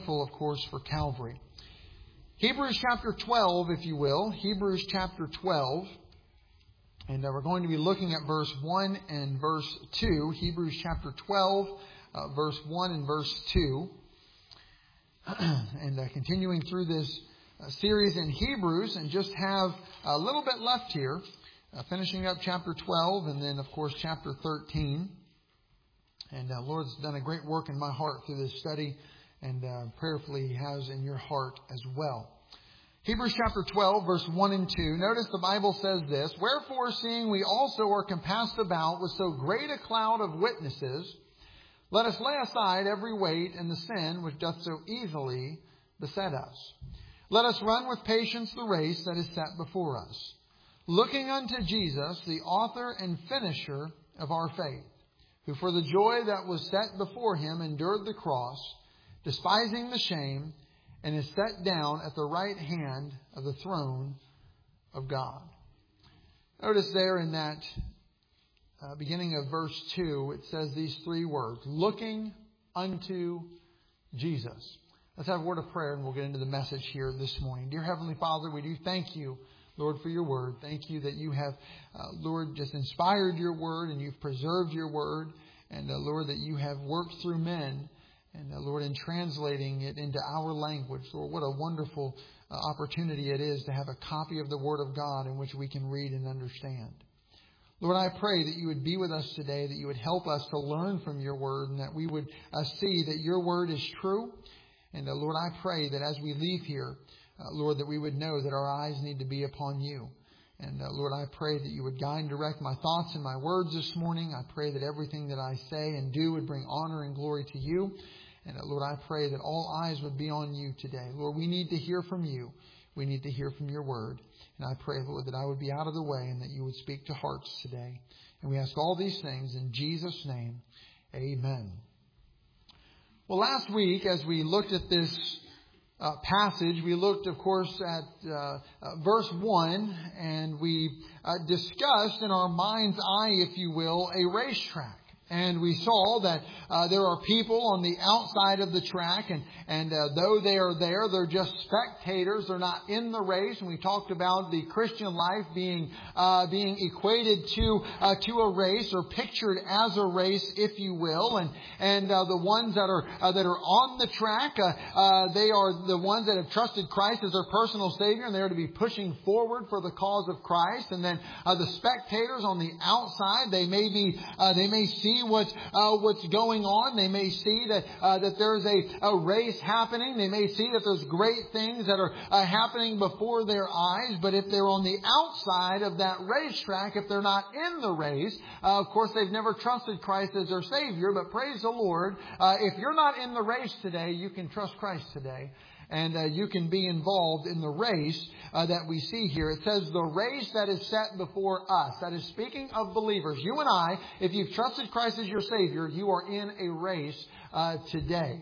thankful, of course, for Calvary. Hebrews chapter 12, if you will. Hebrews chapter 12. And we're going to be looking at verse 1 and verse 2. Hebrews chapter 12, verse 1 and verse 2. And continuing through this series in Hebrews, and just have a little bit left here. Finishing up chapter 12 and then, of course, chapter 13. And Lord's done a great work in my heart through this study, and prayerfully He has in your heart as well. Hebrews chapter 12, verse 1 and 2. Notice the Bible says this: "Wherefore, seeing we also are compassed about with so great a cloud of witnesses, let us lay aside every weight and the sin which doth so easily beset us. Let us run with patience the race that is set before us, looking unto Jesus, the author and finisher of our faith, who for the joy that was set before Him endured the cross, despising the shame, and is set down at the right hand of the throne of God." Notice there in that beginning of verse 2, it says these three words: looking unto Jesus. Let's have a word of prayer and we'll get into the message here this morning. Dear Heavenly Father, we do thank You, Lord, for Your Word. Thank You that You have, Lord, just inspired Your Word and You've preserved Your Word. And, Lord, that You have worked through men. And, Lord, in translating it into our language. Lord, what a wonderful opportunity it is to have a copy of the Word of God in which we can read and understand. Lord, I pray that You would be with us today, that You would help us to learn from Your Word, and that we would see that Your Word is true. And, Lord, I pray that as we leave here, Lord, that we would know that our eyes need to be upon You. And Lord, I pray that You would guide and direct my thoughts and my words this morning. I pray that everything that I say and do would bring honor and glory to You. And Lord, I pray that all eyes would be on You today. Lord, we need to hear from You. We need to hear from Your Word. And I pray, Lord, that I would be out of the way and that You would speak to hearts today. And we ask all these things in Jesus' name. Amen. Well, last week, as we looked at this passage, we looked, of course, at verse 1, and we discussed in our mind's eye, if you will, a racetrack. And we saw that there are people on the outside of the track, and though they are there, they're just spectators. They're not in the race. And we talked about the Christian life being equated to a race, or pictured as a race, if you will. And the ones that are on the track, they are the ones that have trusted Christ as their personal Savior, and they are to be pushing forward for the cause of Christ. And then the spectators on the outside, they may see what's going on. They may see that there's a race happening. They may see that there's great things that are happening before their eyes. But if they're on the outside of that racetrack, if they're not in the race, of course they've never trusted Christ as their Savior. But praise the Lord, if you're not in the race today, you can trust Christ today. And you can be involved in the race that we see here. It says the race that is set before us. That is speaking of believers. You and I, if you've trusted Christ as your Savior, you are in a race today.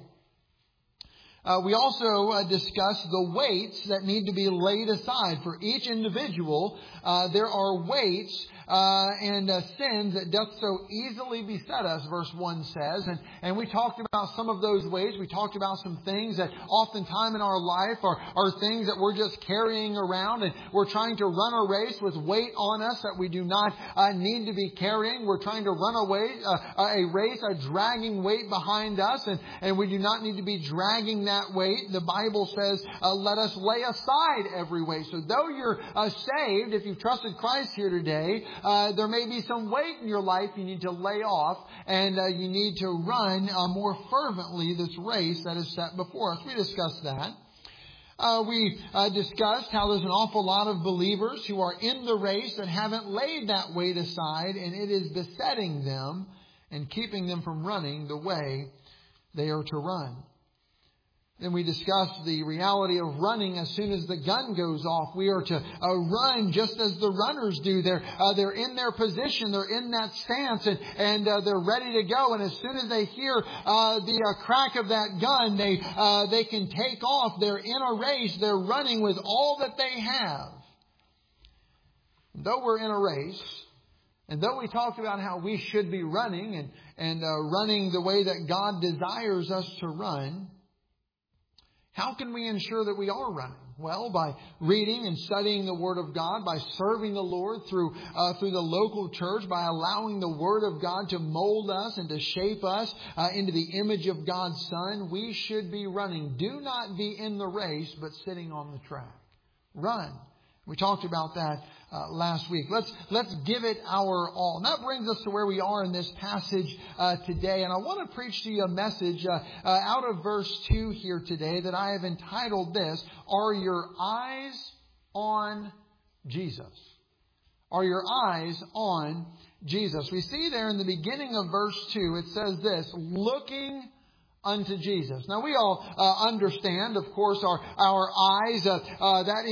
We also discussed the weights that need to be laid aside for each individual. There are weights and sins that doth so easily beset us, verse 1 says. And we talked about some of those ways. We talked about some things that oftentimes in our life are things that we're just carrying around, and we're trying to run a race with weight on us that we do not need to be carrying. We're trying to run a race, dragging weight behind us, and we do not need to be dragging that weight. The Bible says, let us lay aside every weight. So though you're saved, if you've trusted Christ here today, there may be some weight in your life you need to lay off, and you need to run more fervently this race that is set before us. We discussed that. We discussed how there's an awful lot of believers who are in the race that haven't laid that weight aside, and it is besetting them and keeping them from running the way they are to run. Then we discussed the reality of running as soon as the gun goes off. We are to run just as the runners do. They're in their position. They're in that stance, and they're ready to go. And as soon as they hear the crack of that gun, they can take off. They're in a race. They're running with all that they have. Though we're in a race, and though we talked about how we should be running and running the way that God desires us to run, How can we ensure that we are running? Well, by reading and studying the Word of God, by serving the Lord through the local church, by allowing the Word of God to mold us and to shape us into the image of God's Son. We should be running. Do not be in the race, but sitting on the track. Run. We talked about that last week. Let's give it our all. And that brings us to where we are in this passage today. And I want to preach to you a message out of verse 2 here today that I have entitled this, Are Your Eyes on Jesus? Are your eyes on Jesus? We see there in the beginning of verse 2, it says this, looking unto Jesus. Now we all understand, of course, our eyes. That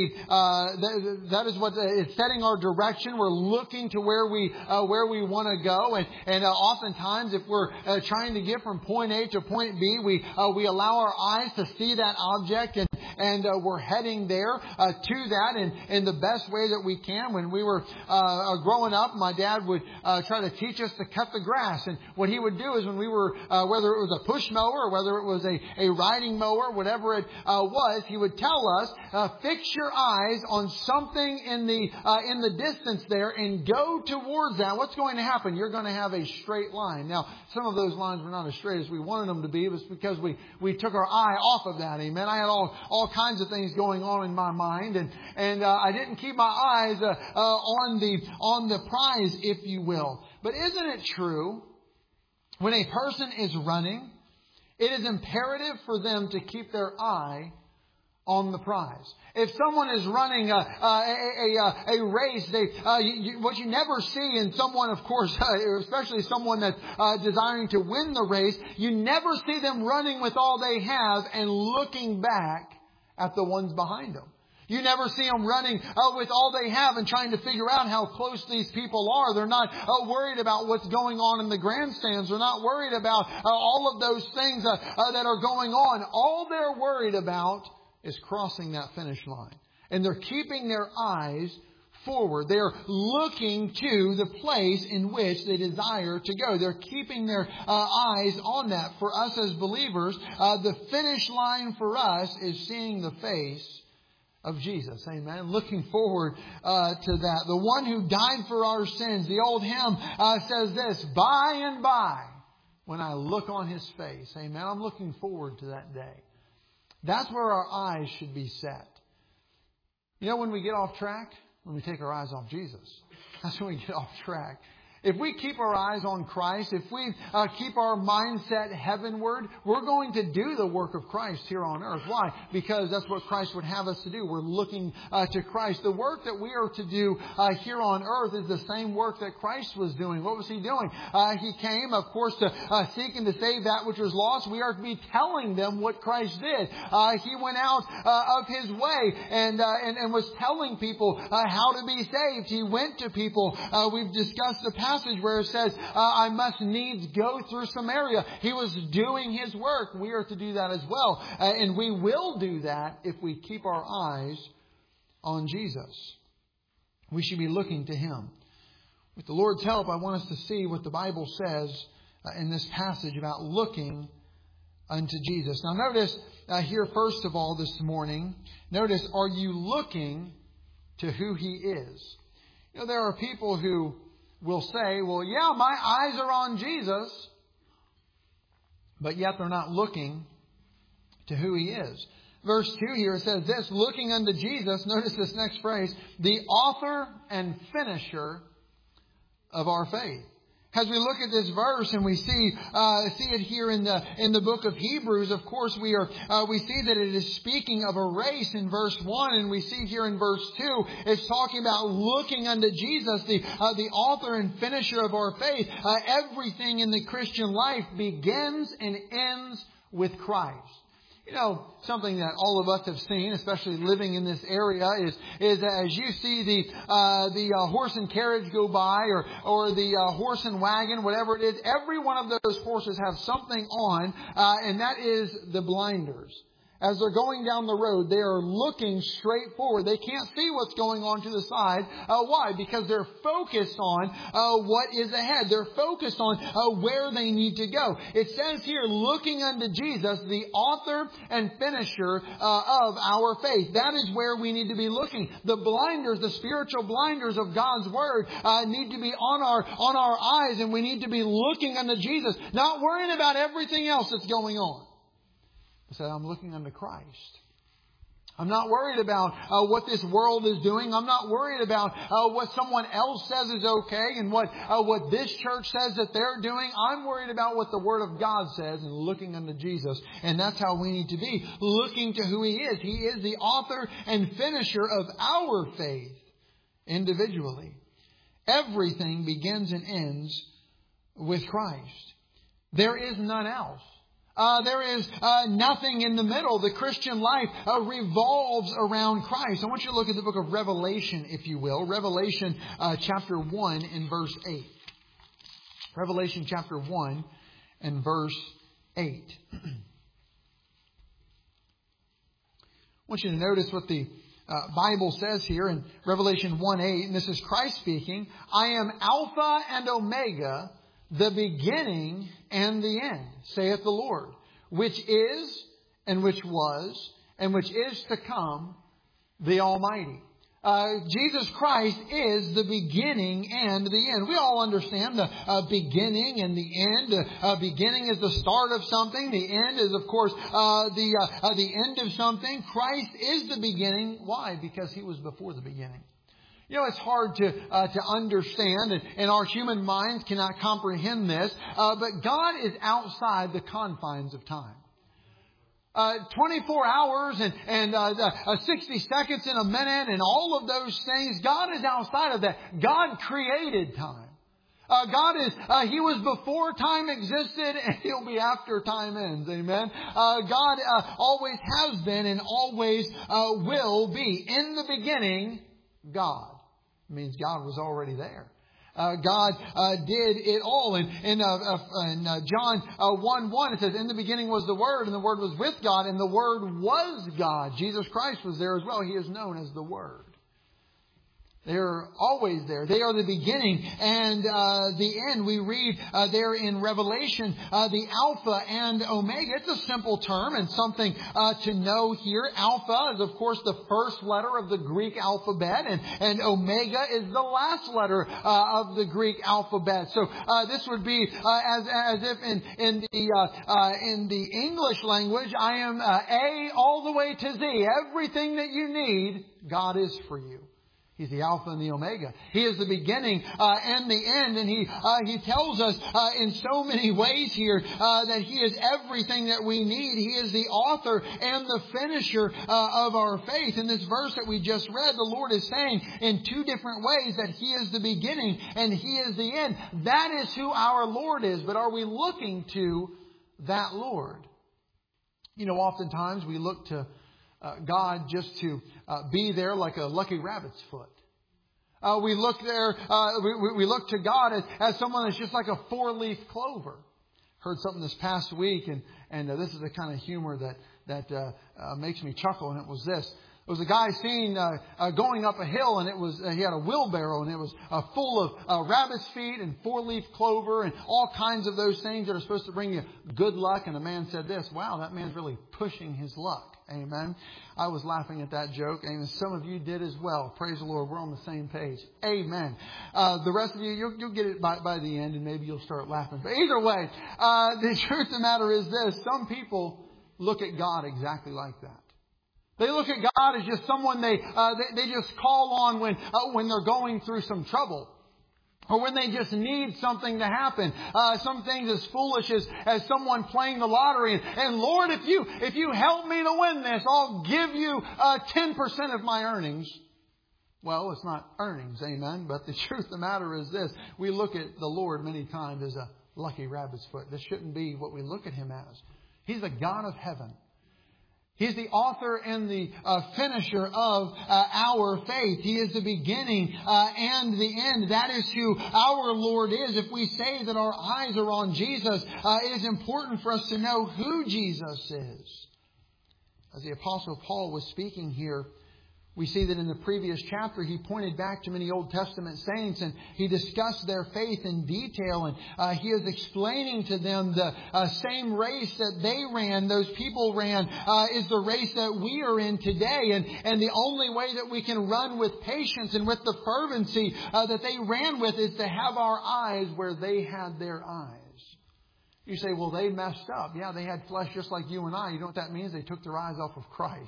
is what is setting our direction. We're looking to where we want to go, and oftentimes, if we're trying to get from point A to point B, we allow our eyes to see that object, and we're heading there to that in the best way that we can. When we were growing up, my dad would try to teach us to cut the grass, and what he would do is when we were whether it was a push mower or whether it was a riding mower, whatever it was, he would tell us, fix your eyes on something in the distance there and go towards that. What's going to happen? You're going to have a straight line. Now, some of those lines were not as straight as we wanted them to be. It was because we took our eye off of that. Amen. I had all kinds of things going on in my mind, and I didn't keep my eyes on the prize, if you will. But isn't it true, when a person is running, it is imperative for them to keep their eye on the prize. If someone is running a race, what you never see in someone, of course, especially someone that's desiring to win the race, you never see them running with all they have and looking back at the ones behind them. You never see them running with all they have and trying to figure out how close these people are. They're not worried about what's going on in the grandstands. They're not worried about all of those things that are going on. All they're worried about is crossing that finish line. And they're keeping their eyes forward. They're looking to the place in which they desire to go. They're keeping their eyes on that. For us as believers, the finish line for us is seeing the face of Jesus. Amen. Looking forward to that. The one who died for our sins. The old hymn says this, by and by, when I look on His face. Amen. I'm looking forward to that day. That's where our eyes should be set. You know when we get off track? When we take our eyes off Jesus. That's when we get off track. If we keep our eyes on Christ, if we keep our mindset heavenward, we're going to do the work of Christ here on earth. Why? Because that's what Christ would have us to do. We're looking to Christ. The work that we are to do here on earth is the same work that Christ was doing. What was He doing? He came, of course, to seek and to save that which was lost. We are to be telling them what Christ did. He went out of His way and was telling people how to be saved. He went to people. We've discussed the passage where it says, I must needs go through Samaria. He was doing His work. We are to do that as well. And we will do that if we keep our eyes on Jesus. We should be looking to Him. With the Lord's help, I want us to see what the Bible says in this passage about looking unto Jesus. Now notice here first of all this morning, notice, are you looking to who He is? You know, there are people who will say, well, yeah, my eyes are on Jesus, but yet they're not looking to who He is. Verse 2 here says this, looking unto Jesus, notice this next phrase, the author and finisher of our faith. As we look at this verse and we see it here in the book of Hebrews, of course we see that it is speaking of a race in verse 1, and we see here in verse 2 it's talking about looking unto Jesus, the author and finisher of our faith. Everything in the Christian life begins and ends with Christ. You know, something that all of us have seen, especially living in this area, is as you see the horse and carriage go by, or the horse and wagon, whatever it is, every one of those horses have something on, and that is the blinders. as they're going down the road, they are looking straight forward. They can't see what's going on to the side. Why? Because they're focused on what is ahead. They're focused on where they need to go. It says here, looking unto Jesus, the author and finisher of our faith. That is where we need to be looking. The blinders, the spiritual blinders of God's Word need to be on our eyes, and we need to be looking unto Jesus, not worrying about everything else that's going on. So I'm looking unto Christ. I'm not worried about what this world is doing. I'm not worried about what someone else says is okay and what this church says that they're doing. I'm worried about what the Word of God says and looking unto Jesus. And that's how we need to be, looking to who He is. He is the author and finisher of our faith individually. Everything begins and ends with Christ. There is none else. There is nothing in the middle. The Christian life revolves around Christ. I want you to look at the book of Revelation, if you will. Revelation chapter 1 and verse 8. Revelation chapter 1 and verse 8. I want you to notice what the Bible says here in Revelation 1:8, and this is Christ speaking. I am Alpha and Omega, the beginning and the end, saith the Lord, which is, and which was, and which is to come, the Almighty. Jesus Christ is the beginning and the end. We all understand the beginning and the end. Beginning is the start of something. The end is, of course, the end of something. Christ is the beginning. Why? Because He was before the beginning. You know, it's hard to understand, and our human minds cannot comprehend this, but God is outside the confines of time. 24 hours and 60 seconds in a minute and all of those things, God is outside of that. God created time. God is, He was before time existed, and He'll be after time ends. Amen. God always has been and always will be. In the beginning, God. It means God was already there. God did it all. In John 1:1, it says, in the beginning was the Word, and the Word was with God, and the Word was God. Jesus Christ was there as well. He is known as the Word. They're always there. They are the beginning and the end. We read there in Revelation, the Alpha and Omega. It's a simple term and something to know here. Alpha is, of course, the first letter of the Greek alphabet, and Omega is the last letter of the Greek alphabet. So this would be as if in the English language, I am A all the way to Z. Everything that you need, God is for you. He's the Alpha and the Omega. He is the beginning and the end. And He tells us in so many ways here that He is everything that we need. He is the author and the finisher of our faith. In this verse that we just read, the Lord is saying in two different ways that He is the beginning and He is the end. That is who our Lord is. But are we looking to that Lord? You know, oftentimes we look to God just to be there like a lucky rabbit's foot. We look there. We look to God as someone that's just like a four-leaf clover. Heard something this past week, and this is the kind of humor that makes me chuckle. And it was this: there was a guy seen going up a hill, and it was he had a wheelbarrow, and it was full of rabbit's feet and four-leaf clover and all kinds of those things that are supposed to bring you good luck. And the man said this: "Wow, that man's really pushing his luck." Amen. I was laughing at that joke, and some of you did as well. Praise the Lord. We're on the same page. Amen. The rest of you, you'll get it by the end, and maybe you'll start laughing. But either way, the truth of the matter is this: some people look at God exactly like that. They look at God as just someone they just call on when they're going through some trouble. Or when they just need something to happen. Some things as foolish as someone playing the lottery. And Lord, if you help me to win this, I'll give you 10% of my earnings. Well, it's not earnings, amen. But the truth of the matter is this: we look at the Lord many times as a lucky rabbit's foot. This shouldn't be what we look at Him as. He's the God of heaven. He's the author and the finisher of our faith. He is the beginning and the end. That is who our Lord is. If we say that our eyes are on Jesus, it is important for us to know who Jesus is. as the Apostle Paul was speaking here, we see that in the previous chapter he pointed back to many Old Testament saints and he discussed their faith in detail. And he is explaining to them the same race that they ran, those people ran, is the race that we are in today. And the only way that we can run with patience and with the fervency that they ran with is to have our eyes where they had their eyes. You say, well, they messed up. Yeah, they had flesh just like you and I. You know what that means? They took their eyes off of Christ.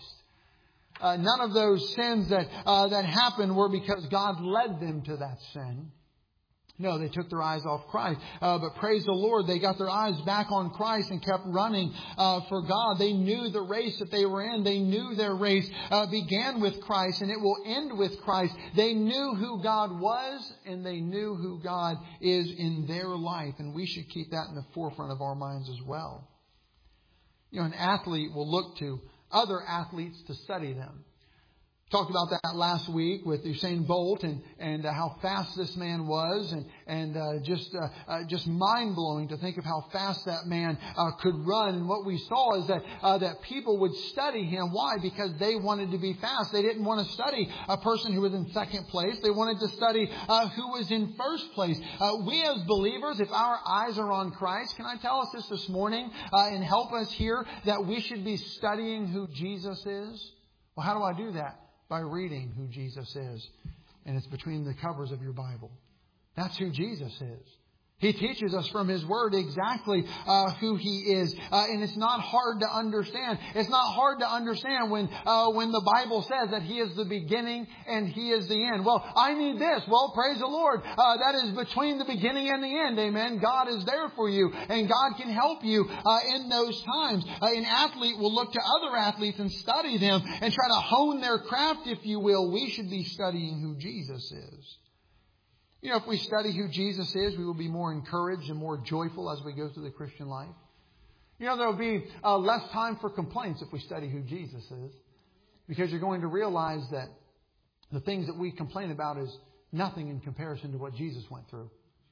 None of those sins that happened were because God led them to that sin. No, they took their eyes off Christ. But praise the Lord, they got their eyes back on Christ and kept running for God. They knew the race that they were in. They knew their race began with Christ and it will end with Christ. They knew who God was and they knew who God is in their life. And we should keep that in the forefront of our minds as well. You know, an athlete will look to other athletes to study them. Talked about that last week with Usain Bolt and how fast this man was and just mind-blowing to think of how fast that man could run. And what we saw is that people would study him. Why? Because they wanted to be fast. They didn't want to study a person who was in second place. They wanted to study who was in first place. We as believers, if our eyes are on Christ, can I tell us this morning and help us here that we should be studying who Jesus is? Well, how do I do that? By reading who Jesus is. And it's between the covers of your Bible. That's who Jesus is. He teaches us from His Word exactly who He is. And it's not hard to understand. It's not hard to understand when the Bible says that He is the beginning and He is the end. Well, I need this. Well, praise the Lord. That is between the beginning and the end. Amen. God is there for you. And God can help you in those times. An athlete will look to other athletes and study them and try to hone their craft, if you will. We should be studying who Jesus is. You know, if we study who Jesus is, we will be more encouraged and more joyful as we go through the Christian life. You know, there will be less time for complaints if we study who Jesus is. Because you're going to realize that the things that we complain about is nothing in comparison to what Jesus went through.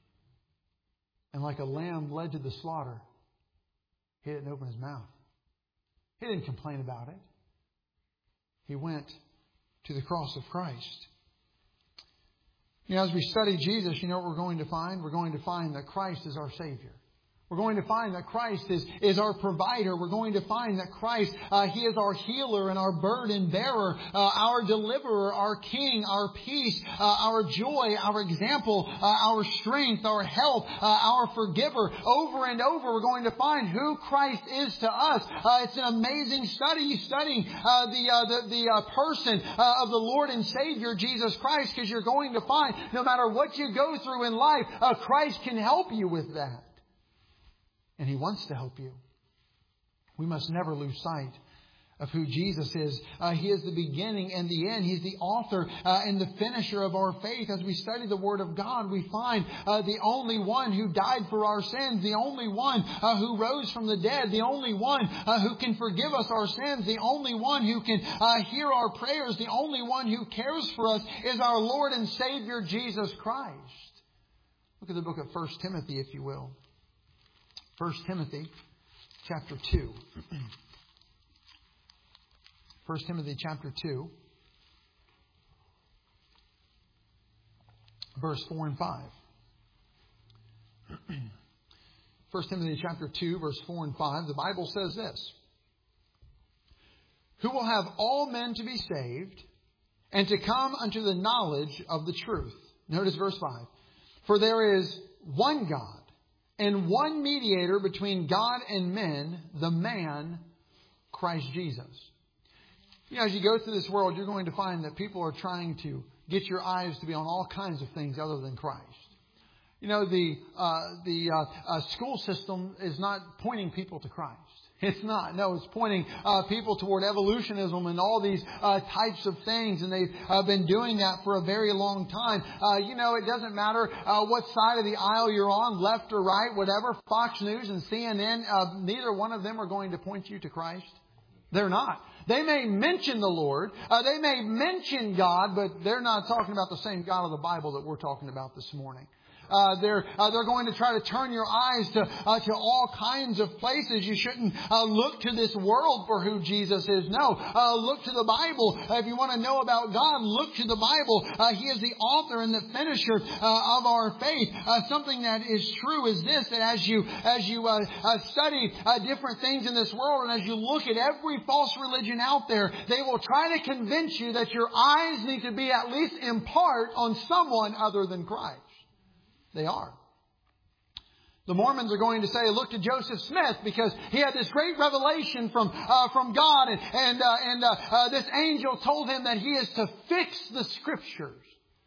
And like a lamb led to the slaughter, He didn't open His mouth. He didn't complain about it. He went to the cross of Christ. You know, as we study Jesus, you know what we're going to find? We're going to find that Christ is our Savior. We're going to find that Christ is our provider. We're going to find that Christ, He is our healer and our burden bearer, our deliverer, our King, our peace, our joy, our example, our strength, our help, our forgiver. Over and over, we're going to find who Christ is to us. It's an amazing study, studying the person of the Lord and Savior, Jesus Christ, because you're going to find no matter what you go through in life, Christ can help you with that. And He wants to help you. We must never lose sight of who Jesus is. He is the beginning and the end. He's the author and the finisher of our faith. As we study the Word of God, we find the only one who died for our sins, the only one who rose from the dead, the only one who can forgive us our sins, the only one who can hear our prayers, the only one who cares for us is our Lord and Savior, Jesus Christ. Look at the book of 1 Timothy, if you will. 1 Timothy chapter 2. 1 Timothy chapter 2. Verse 4 and 5. 1 Timothy chapter 2, verse 4 and 5. The Bible says this. Who will have all men to be saved and to come unto the knowledge of the truth. Notice verse 5. For there is one God, and one mediator between God and men, the man, Christ Jesus. You know, as you go through this world, you're going to find that people are trying to get your eyes to be on all kinds of things other than Christ. You know, the school system is not pointing people to Christ. It's not. No, it's pointing people toward evolutionism and all these types of things. And they've been doing that for a very long time. You know, it doesn't matter what side of the aisle you're on, left or right, whatever. Fox News and CNN, neither one of them are going to point you to Christ. They're not. They may mention the Lord. They may mention God, but they're not talking about the same God of the Bible that we're talking about this morning. They're going to try to turn your eyes to all kinds of places. You shouldn't look to this world for who Jesus is. No, look to the Bible. If you want to know about God, look to the Bible. He is the author and the finisher of our faith. Something that is true is this, that as you study different things in this world, and as you look at every false religion out there, they will try to convince you that your eyes need to be at least in part on someone other than Christ. They are. The Mormons are going to say, look to Joseph Smith because he had this great revelation from God, and this angel told him that he is to fix the Scriptures.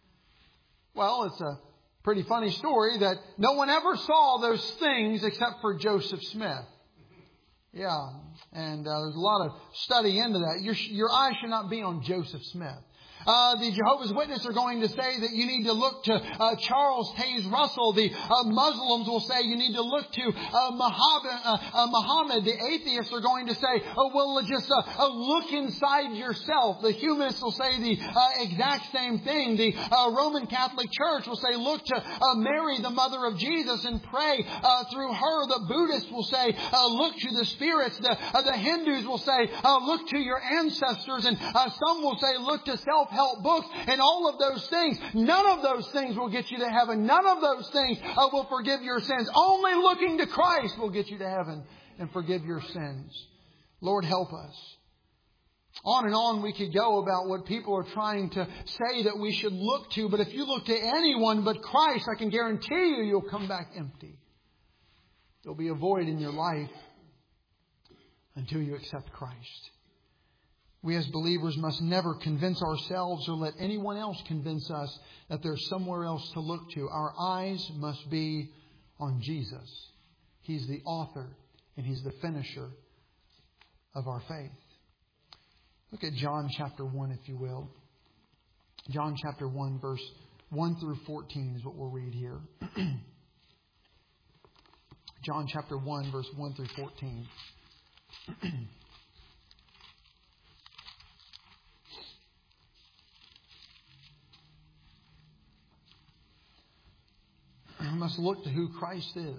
Well, it's a pretty funny story that no one ever saw those things except for Joseph Smith. Yeah, and there's a lot of study into that. Your eyes should not be on Joseph Smith. The Jehovah's Witnesses are going to say that you need to look to Charles Taze Russell. The Muslims will say you need to look to Muhammad. The atheists are going to say, just look inside yourself. The humanists will say the exact same thing. The Roman Catholic Church will say, look to Mary, the mother of Jesus, and pray through her. The Buddhists will say, look to the spirits. The Hindus will say, look to your ancestors. And some will say, look to self-help books. And all of those things, none of those things will get you to heaven. None of those things will forgive your sins. Only looking to Christ will get you to heaven and forgive your sins. Lord, help us. On and on we could go about what people are trying to say that we should look to. But if you look to anyone but Christ, I can guarantee you, you'll come back empty. There'll be a void in your life until you accept Christ. We as believers must never convince ourselves or let anyone else convince us that there's somewhere else to look to. Our eyes must be on Jesus. He's the author and He's the finisher of our faith. Look at John chapter 1, if you will. John chapter 1, verse 1 through 14 is what we'll read here. John chapter 1, verse 1 through 14. We must look to who Christ is.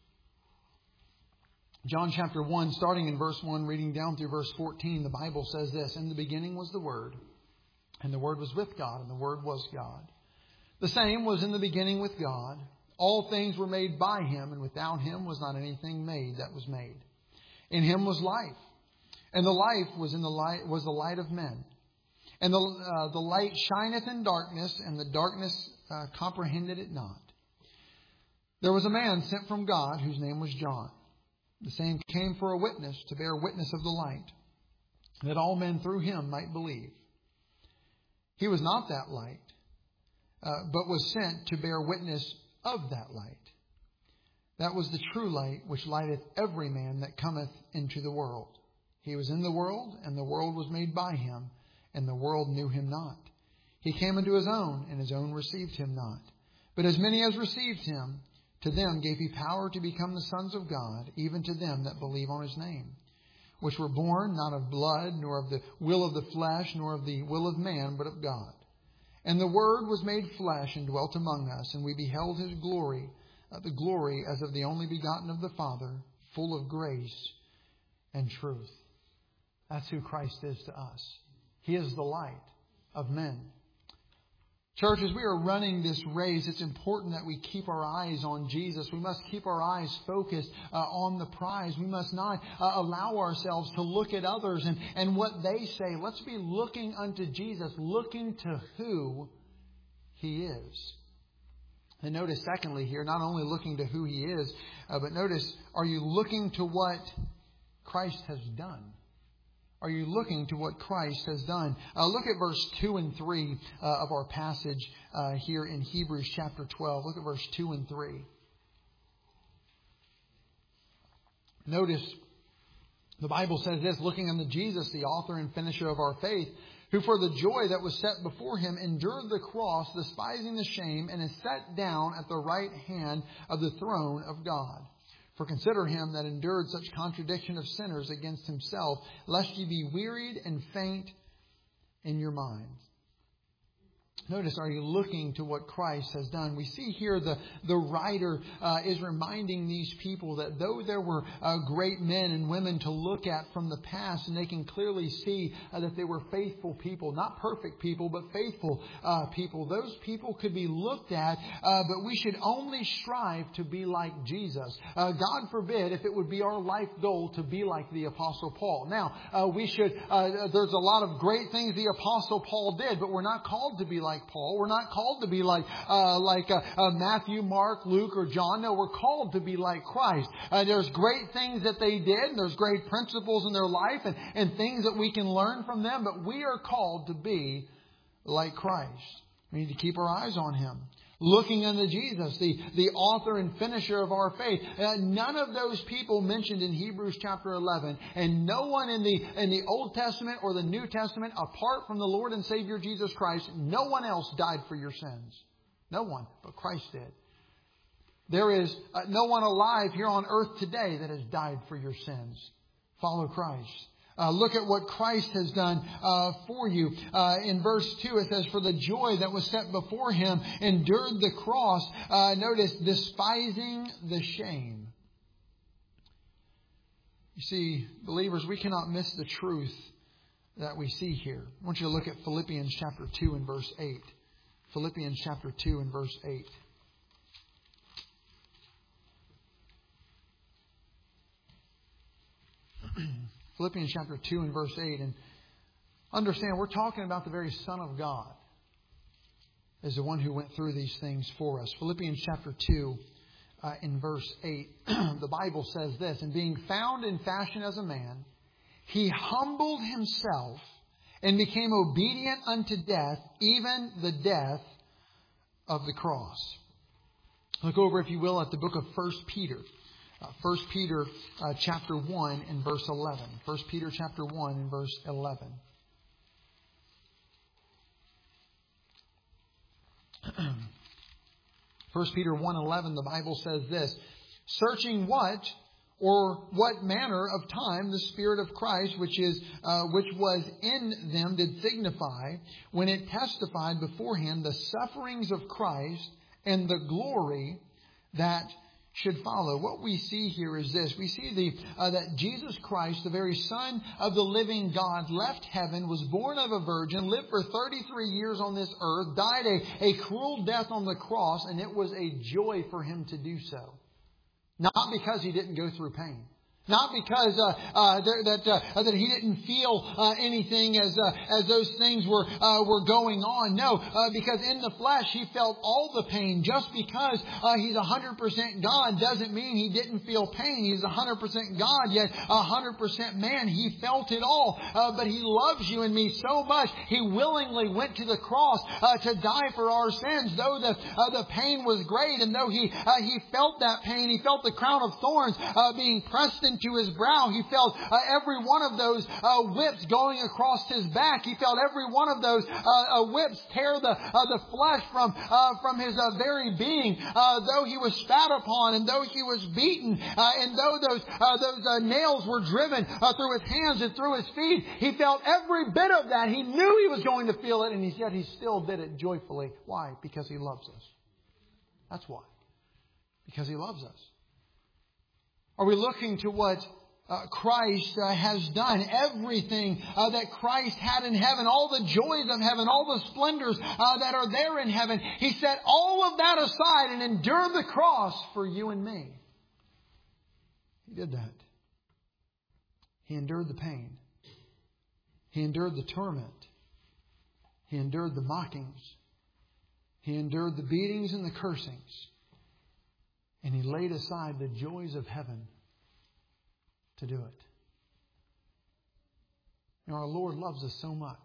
John chapter 1, starting in verse 1, reading down through verse 14, the Bible says this: In the beginning was the Word, and the Word was with God, and the Word was God. The same was in the beginning with God. All things were made by Him, and without Him was not anything made that was made. In Him was life, and the life was the light of men. And the light shineth in darkness, and the darkness comprehended it not. There was a man sent from God, whose name was John. The same came for a witness, to bear witness of the light, that all men through him might believe. He was not that light, but was sent to bear witness of that light. That was the true light, which lighteth every man that cometh into the world. He was in the world, and the world was made by him, and the world knew him not. He came unto his own, and his own received him not. But as many as received him, to them gave he power to become the sons of God, even to them that believe on his name, which were born not of blood, nor of the will of the flesh, nor of the will of man, but of God. And the Word was made flesh and dwelt among us, and we beheld his glory, the glory as of the only begotten of the Father, full of grace and truth. That's who Christ is to us. He is the light of men. Church, as we are running this race, it's important that we keep our eyes on Jesus. We must keep our eyes focused on the prize. We must not allow ourselves to look at others and what they say. Let's be looking unto Jesus, looking to who He is. And notice, secondly, here, not only looking to who He is, but notice, are you looking to what Christ has done? Are you looking to what Christ has done? Look at verse 2 and 3 of our passage here in Hebrews chapter 12. Look at verse 2 and 3. Notice the Bible says this: looking unto Jesus, the author and finisher of our faith, who for the joy that was set before him endured the cross, despising the shame, and is set down at the right hand of the throne of God. For consider him that endured such contradiction of sinners against himself, lest ye be wearied and faint in your minds. Notice, are you looking to what Christ has done? We see here the writer is reminding these people that though there were great men and women to look at from the past, and they can clearly see that they were faithful people, not perfect people, but faithful people. Those people could be looked at, but we should only strive to be like Jesus. God forbid if it would be our life goal to be like the Apostle Paul. Now, we should, there's a lot of great things the Apostle Paul did, but we're not called to be like Paul. We're not called to be like Matthew, Mark, Luke, or John. No, we're called to be like Christ. There's great things that they did, and there's great principles in their life and things that we can learn from them, but we are called to be like Christ. We need to keep our eyes on Him. Looking unto Jesus, the author and finisher of our faith. None of those people mentioned in Hebrews chapter 11, and no one in the Old Testament or the New Testament, apart from the Lord and Savior Jesus Christ, no one else died for your sins. No one, but Christ did. There is no one alive here on earth today that has died for your sins. Follow Christ. Look at what Christ has done for you. In verse 2 it says, for the joy that was set before Him endured the cross. Notice, despising the shame. You see, believers, we cannot miss the truth that we see here. I want you to look at Philippians chapter 2 and verse 8. Philippians chapter 2 and verse 8. Philippians chapter 2 and verse 8. And understand, we're talking about the very Son of God as the one who went through these things for us. Philippians chapter 2 in verse 8. The Bible says this, and being found in fashion as a man, He humbled Himself and became obedient unto death, even the death of the cross. Look over, if you will, at the book of 1 Peter. 1 Peter chapter 1 and verse 11. 1 Peter chapter 1 and verse 11. First Peter 1:11, the Bible says this, searching what manner of time the Spirit of Christ, which was in them, did signify, when it testified beforehand the sufferings of Christ and the glory that should follow. What we see here is this. We see that Jesus Christ, the very Son of the living God, left heaven, was born of a virgin, lived for 33 years on this earth, died a cruel death on the cross, and it was a joy for Him to do so. Not because He didn't go through pain. Not because that He didn't feel anything as those things were going on. No, because in the flesh He felt all the pain. Just because He's 100% God doesn't mean He didn't feel pain. He's 100% God, yet 100% man. He felt it all. But He loves you and me so much, He willingly went to the cross to die for our sins. Though the pain was great, and though He felt that pain, He felt the crown of thorns being pressed into His brow. He felt every one of those whips going across His back. He felt every one of those whips tear the flesh from His very being. Though He was spat upon, and though He was beaten, and though those nails were driven through His hands and through His feet, He felt every bit of that. He knew He was going to feel it, and yet He still did it joyfully. Why? Because He loves us. That's why. Because He loves us. Are we looking to what Christ has done? Everything that Christ had in heaven, all the joys of heaven, all the splendors that are there in heaven. He set all of that aside and endured the cross for you and me. He did that. He endured the pain. He endured the torment. He endured the mockings. He endured the beatings and the cursings. And He laid aside the joys of heaven to do it. You know, our Lord loves us so much.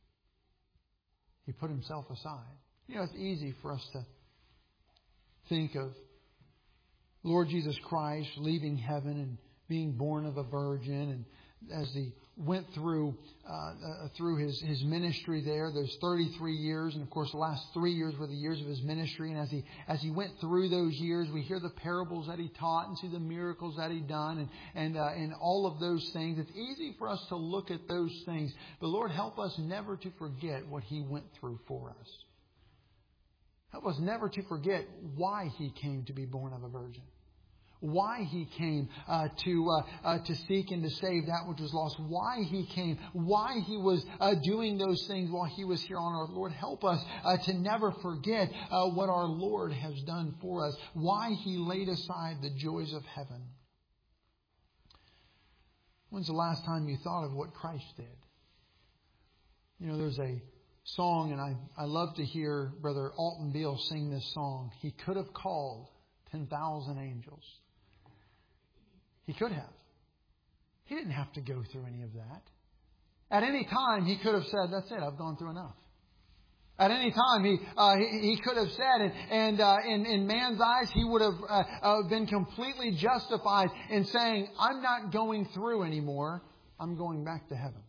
He put Himself aside. You know, it's easy for us to think of Lord Jesus Christ leaving heaven and being born of a virgin, and as He went through his ministry there, those 33 years, and of course the last 3 years were the years of His ministry. And as he went through those years, we hear the parables that He taught and see the miracles that He done, and all of those things. It's easy for us to look at those things, but Lord, help us never to forget what He went through for us. Help us never to forget why He came to be born of a virgin. Why He came to seek and to save that which was lost. Why He came. Why He was doing those things while He was here on earth. Lord, help us to never forget what our Lord has done for us. Why He laid aside the joys of heaven. When's the last time you thought of what Christ did? You know, there's a song, and I love to hear Brother Alton Beale sing this song. He could have called 10,000 angels. He could have. He didn't have to go through any of that. At any time, He could have said, that's it, I've gone through enough. At any time, he could have said, and in man's eyes, he would have been completely justified in saying, I'm not going through anymore. I'm going back to heaven.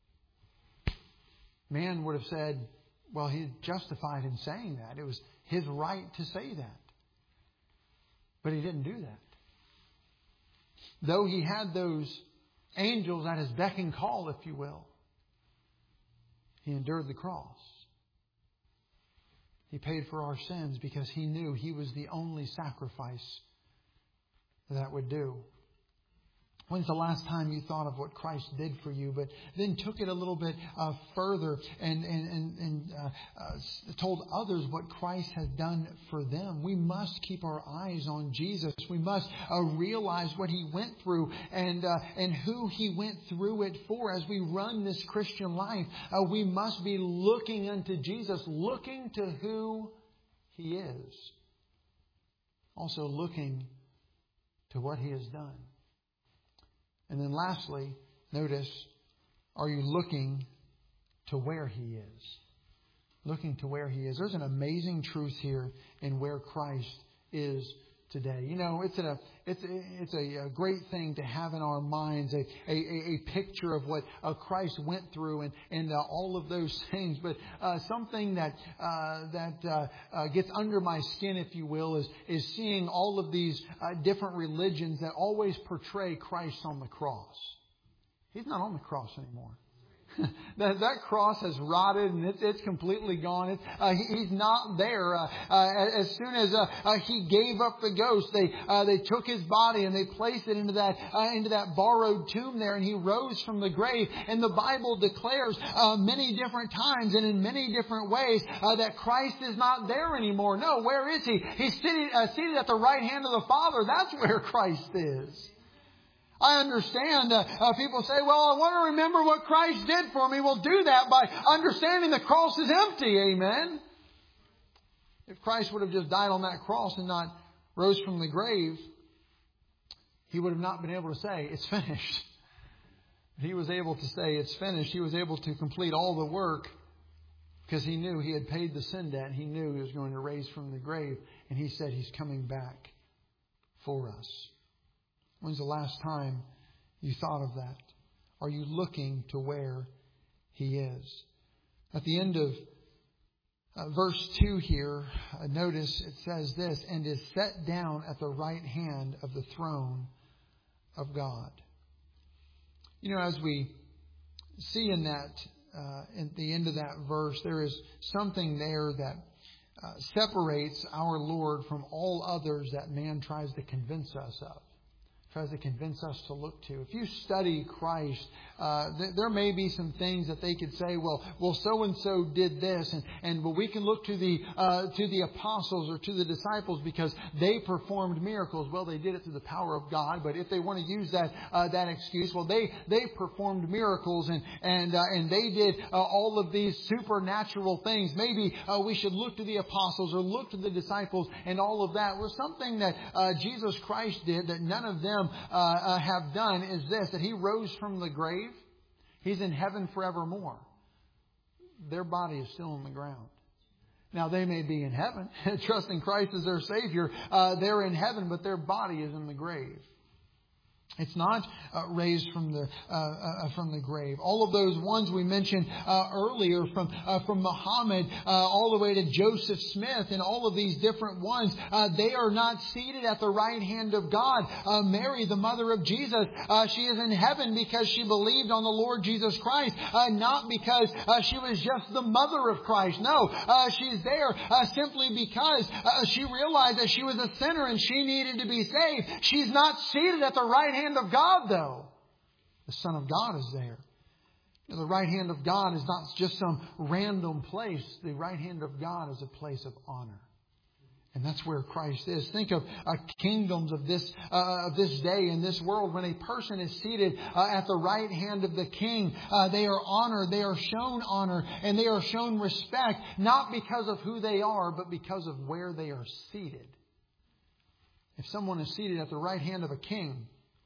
Man would have said, well, he's justified in saying that. It was his right to say that. But He didn't do that. Though He had those angels at His beck and call, if you will, He endured the cross. He paid for our sins because He knew He was the only sacrifice that would do. When's the last time you thought of what Christ did for you, but then took it a little bit further and told others what Christ has done for them? We must keep our eyes on Jesus. We must realize what He went through and who He went through it for. As we run this Christian life, we must be looking unto Jesus, looking to who He is. Also looking to what He has done. And then lastly, notice, are you looking to where He is? Looking to where He is. There's an amazing truth here in where Christ is today. You know, it's a great thing to have in our minds a picture of what Christ went through and all of those things. But something that gets under my skin, if you will, is seeing all of these different religions that always portray Christ on the cross. He's not on the cross anymore. That cross has rotted and it's completely gone. He's not there. As soon as He gave up the ghost, they took His body and they placed it into that borrowed tomb there, and He rose from the grave. And the Bible declares many different times and in many different ways that Christ is not there anymore. No, where is He? He's seated at the right hand of the Father. That's where Christ is. I understand people say, well, I want to remember what Christ did for me. We'll do that by understanding the cross is empty. Amen. If Christ would have just died on that cross and not rose from the grave, He would have not been able to say, it's finished. He was able to say, it's finished. He was able to complete all the work because He knew He had paid the sin debt. He knew He was going to raise from the grave. And He said He's coming back for us. When's the last time you thought of that? Are you looking to where He is? At the end of verse 2 here, notice it says this, and is set down at the right hand of the throne of God. You know, as we see in that, at the end of that verse, there is something there that separates our Lord from all others that man tries to convince us of. Tries to convince us to look to. If you study Christ, there may be some things that they could say, well, so and so did this, and we can look to the apostles or to the disciples because they performed miracles. Well, they did it through the power of God, but if they want to use that excuse, well, they performed miracles and they did all of these supernatural things. Maybe we should look to the apostles or look to the disciples and all of that. Well, something that Jesus Christ did that none of them have done is this, that He rose from the grave. He's in heaven forevermore. Their body is still on the ground. Now, they may be in heaven, trusting Christ as their Savior. They're in heaven, but their body is in the grave. It's not raised from the grave. All of those ones we mentioned earlier, from Muhammad all the way to Joseph Smith, and all of these different ones, they are not seated at the right hand of God. Mary, the mother of Jesus, she is in heaven because she believed on the Lord Jesus Christ, not because she was just the mother of Christ. No, she's there simply because she realized that she was a sinner and she needed to be saved. She's not seated at the right hand of God, though. The Son of God is there. The right hand of God is not just some random place. The right hand of God is a place of honor. And that's where Christ is. Think of kingdoms of this day in this world. When a person is seated at the right hand of the king, they are honored, they are shown honor, and they are shown respect, not because of who they are, but because of where they are seated. If someone is seated at the right hand of a king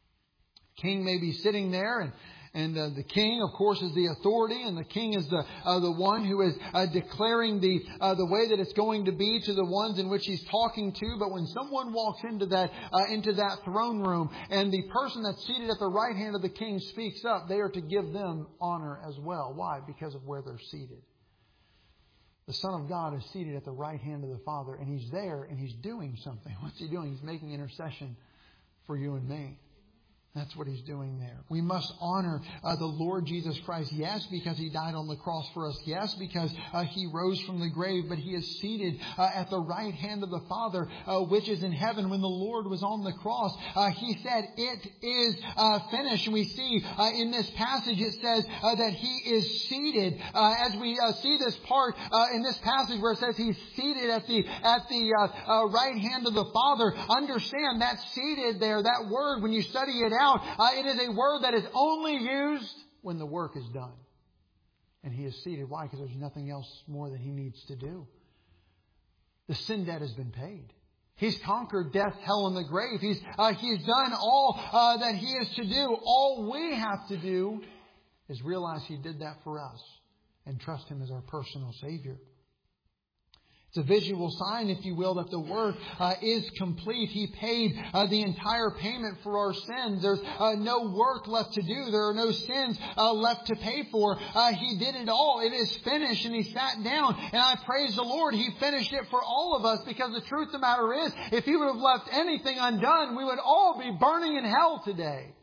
may be sitting there, and the king, of course, is the authority, and the king is the one who is declaring the way that it's going to be to the ones in which he's talking to. But when someone walks into that throne room, and the person that's seated at the right hand of the king speaks up, they are to give them honor as well. Why? Because of where they're seated. The Son of God is seated at the right hand of the Father, and He's there, and He's doing something. What's He doing? He's making intercession for you and me. That's what He's doing there. We must honor the Lord Jesus Christ. Yes, because He died on the cross for us. Yes, because He rose from the grave. But He is seated at the right hand of the Father, which is in heaven. When the Lord was on the cross, He said, "It is finished." And we see in this passage, it says that He is seated. As we see this part in this passage where it says He's seated at the right hand of the Father, understand that seated there, that word, when you study it out, it is a word that is only used when the work is done. And He is seated. Why? Because there's nothing else more that He needs to do. The sin debt has been paid. He's conquered death, hell, and the grave. He's done all that He is to do. All we have to do is realize He did that for us and trust Him as our personal Savior. It's a visual sign, if you will, that the work is complete. He paid the entire payment for our sins. There's no work left to do. There are no sins left to pay for. He did it all. It is finished, and He sat down. And I praise the Lord. He finished it for all of us, because the truth of the matter is, if He would have left anything undone, we would all be burning in hell today.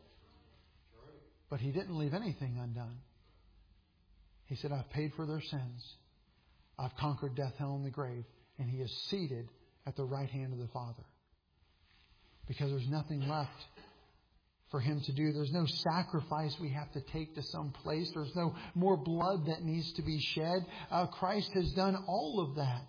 But He didn't leave anything undone. He said, "I've paid for their sins. I've conquered death, hell, and the grave." And He is seated at the right hand of the Father. Because there's nothing left for Him to do. There's no sacrifice we have to take to some place. There's no more blood that needs to be shed. Christ has done all of that.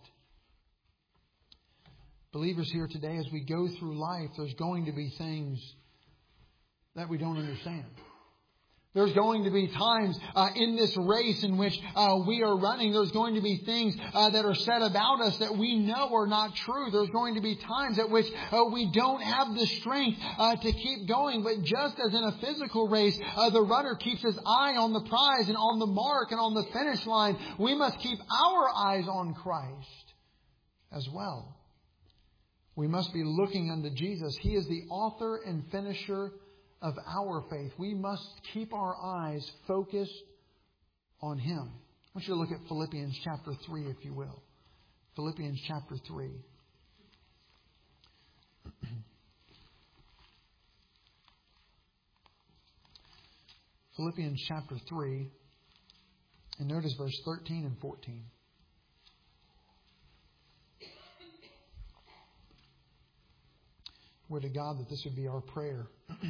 Believers here today, as we go through life, there's going to be things that we don't understand. There's going to be times in this race in which we are running. There's going to be things that are said about us that we know are not true. There's going to be times at which we don't have the strength to keep going. But just as in a physical race, the runner keeps his eye on the prize and on the mark and on the finish line, we must keep our eyes on Christ as well. We must be looking unto Jesus. He is the author and finisher of our faith. We must keep our eyes focused on Him. I want you to look at Philippians chapter 3, if you will. Philippians chapter 3. Philippians chapter 3. And notice verse 13 and 14. Would to God that this would be our prayer.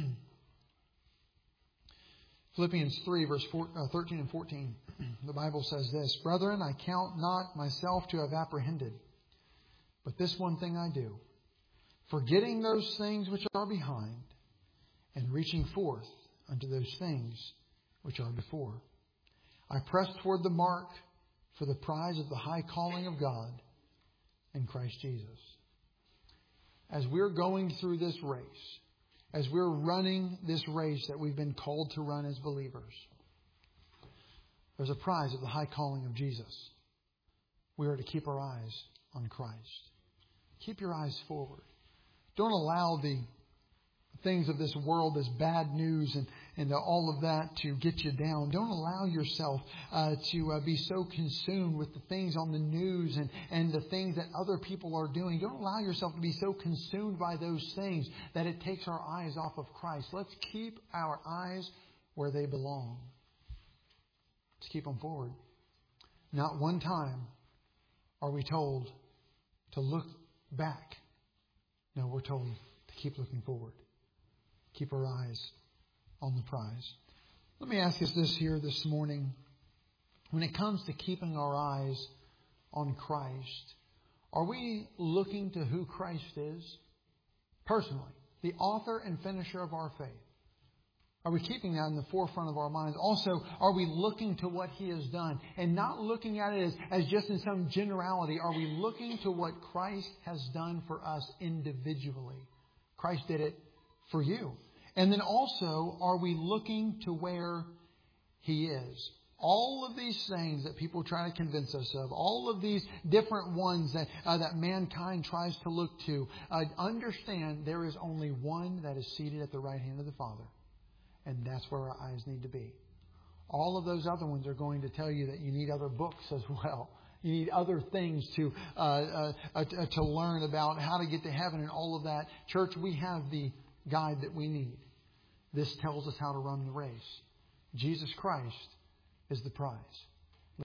Philippians 3, verse 13 and 14. The Bible says this: "Brethren, I count not myself to have apprehended, but this one thing I do, forgetting those things which are behind, and reaching forth unto those things which are before. I press toward the mark for the prize of the high calling of God in Christ Jesus." As we're going through this race, as we're running this race that we've been called to run as believers, there's a prize of the high calling of Jesus. We are to keep our eyes on Christ. Keep your eyes forward. Don't allow the things of this world, this bad news and all of that to get you down. Don't allow yourself to be so consumed with the things on the news and the things that other people are doing. Don't allow yourself to be so consumed by those things that it takes our eyes off of Christ. Let's keep our eyes where they belong. Let's keep them forward. Not one time are we told to look back. No, we're told to keep looking forward. Keep our eyes on the prize. Let me ask us this here this morning. When it comes to keeping our eyes on Christ, are we looking to who Christ is? Personally, the author and finisher of our faith. Are we keeping that in the forefront of our minds? Also, are we looking to what He has done and not looking at it as just in some generality? Are we looking to what Christ has done for us individually? Christ did it for you. And then also, are we looking to where He is? All of these things that people try to convince us of, all of these different ones that mankind tries to look to, understand there is only one that is seated at the right hand of the Father. And that's where our eyes need to be. All of those other ones are going to tell you that you need other books as well. You need other things to learn about how to get to heaven and all of that. Church, we have the guide that we need. This tells us how to run the race. Jesus Christ is the prize.